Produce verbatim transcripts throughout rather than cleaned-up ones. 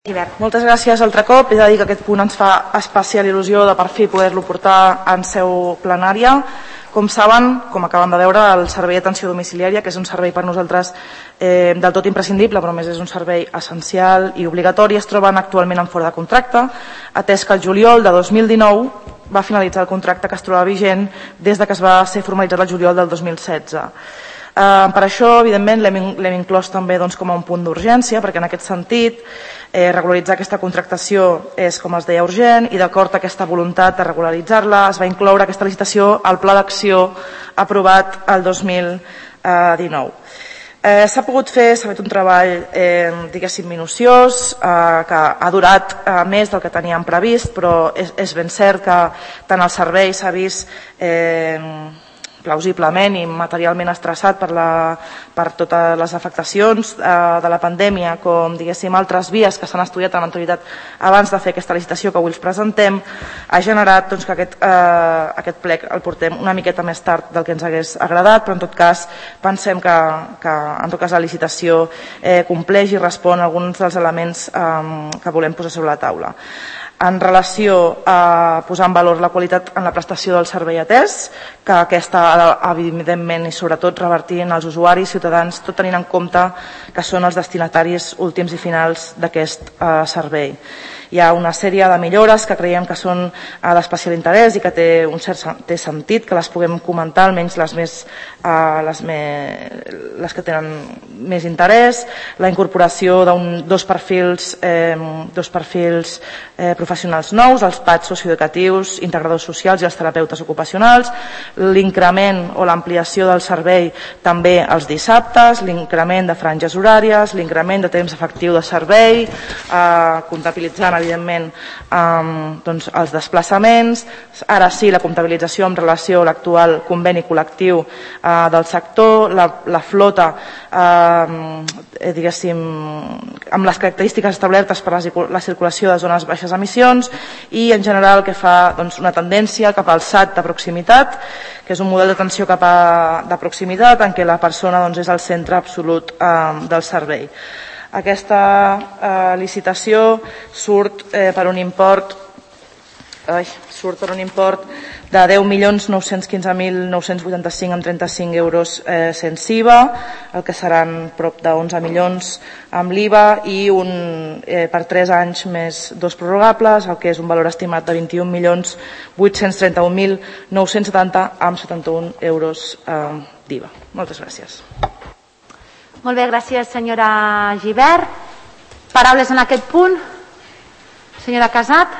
Moltes gràcies altre cop. He de dir que aquest punt ens fa especial il·lusió de per fi poder-lo portar en seu plenària. Com saben, com acaben de veure, el servei d'atenció domiciliària, que és un servei per nosaltres eh, del tot imprescindible, però més és un servei essencial i obligatori, es troben actualment en fora de contracte, atès que el juliol de dos mil dinou va finalitzar el contracte que es trobava vigent des de que es va ser formalitzat el juliol del dos mil setze. Eh, per això, evidentment, l'hem inclòs també doncs, com a un punt d'urgència, perquè en aquest sentit eh, regularitzar aquesta contractació és, com es deia, urgent, i d'acord a aquesta voluntat de regularitzar-la es va incloure aquesta licitació al pla d'acció aprovat el dos mil dinou. Eh, s'ha pogut fer, s'ha fet un treball eh, diguéssim minuciós, eh, que ha durat eh, més del que teníem previst, però és, és ben cert que tant el servei s'ha vist eh, plausiblement i materialment estressat per, la, per totes les afectacions eh, de la pandèmia, com diguéssim altres vies que s'han estudiat amb anterioritat abans de fer aquesta licitació que avui els presentem, ha generat doncs, que aquest, eh, aquest plec el portem una miqueta més tard del que ens hagués agradat, però en tot cas pensem que, que en tot cas la licitació eh, compleix i respon a alguns dels elements eh, que volem posar sobre la taula. En relació a posar en valor la qualitat en la prestació del servei atès, que aquesta evidentment i sobretot revertir en els usuaris, ciutadans, tot tenint en compte que són els destinataris últims i finals d'aquest eh, servei. Hi ha una sèrie de millores que creiem que són d'especial interès i que té un cert té sentit que les puguem comentar, almenys les, més, eh, les, més, les que tenen més interès. La incorporació d'un dos perfils, eh, dos perfils eh, professionals nous, els P A Ts socioeducatius, integradors socials i els terapeutes ocupacionals, l'increment o l'ampliació del servei també els dissabtes, l'increment de franges horàries, l'increment de temps efectiu de servei, eh, comptabilitzant evidentment eh, doncs, els desplaçaments, ara sí la comptabilització en relació a l'actual conveni col·lectiu eh, del sector, la, la flota eh, diguéssim amb les característiques establertes per la circulació de zones baixes emissions i en general que fa doncs, una tendència cap al S A T de proximitat, que és un model d'atenció cap a de proximitat en què la persona doncs, és el centre absolut eh, del servei. Aquesta eh, licitació surt eh, per un import ai, surt per un import de deu milions nou-cents quinze mil nou-cents vuitanta-cinc amb trenta-cinc euros eh, sense I V A, el que seran prop d'onze milions amb l'I V A i un, eh, per tres anys més dos prorrogables, el que és un valor estimat de vint-i-un milions vuit-cents trenta-un mil nou-cents setanta amb setanta-un euros eh, d'I V A. Moltes gràcies. Molt bé, gràcies senyora Gibert. Paraules en aquest punt? Senyora Casat.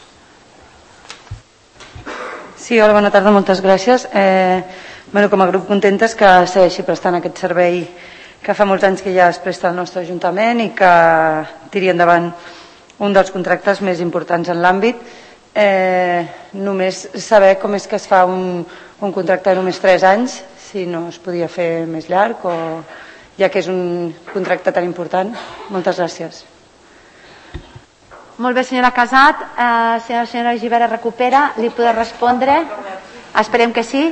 Sí, hola, bona tarda, moltes gràcies. Eh, bueno, com a grup contentes que segueixi prestant aquest servei que fa molts anys que ja es presta al nostre Ajuntament i que tiri endavant un dels contractes més importants en l'àmbit. Eh, només saber com és que es fa un, un contracte de només tres anys, si no es podia fer més llarg o ja que és un contracte tan important. Moltes gràcies. Molt bé, senyora Casat. Eh, senyora, senyora Gibert es recupera. Li podrà respondre? Esperem que sí.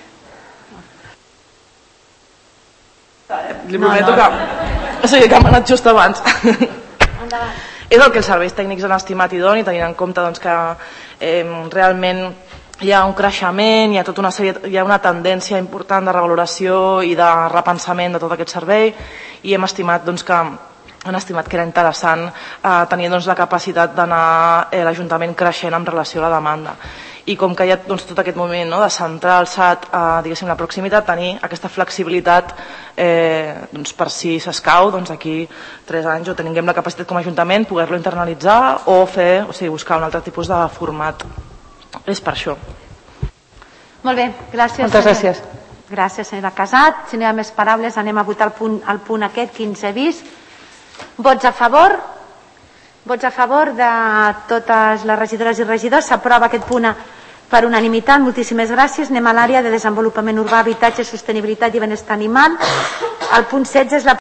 Li prometo no, no. que... O sigui, que m'ha anat just abans. Endavant. És el que els serveis tècnics han estimat idoni, tenint en compte doncs, que eh, realment hi ha un creixement, hi ha, tota una sèrie, hi ha una tendència important de revaloració i de repensament de tot aquest servei i hem estimat doncs, que han estimat que era interessant eh, tenir doncs, la capacitat d'anar eh, l'Ajuntament creixent en relació a la demanda. I com que hi ha doncs, tot aquest moment no, de centrar el S A T a diguéssim, la proximitat, tenir aquesta flexibilitat eh, doncs, per si s'escau, doncs, aquí tres anys o tinguem la capacitat com a Ajuntament poder-lo internalitzar o fer, o sigui, buscar un altre tipus de format. És per això. Molt bé, gràcies. Moltes gràcies. Gràcies, senyora Casat. Si no hi ha més paraules, anem a votar el punt, el punt aquest, quinze bis. Vots a favor? Vots a favor de totes les regidores i regidors. S'aprova aquest punt per unanimitat. Moltíssimes gràcies. Anem a l'àrea de desenvolupament urbà, habitatge, sostenibilitat i benestar animal. El punt setze és la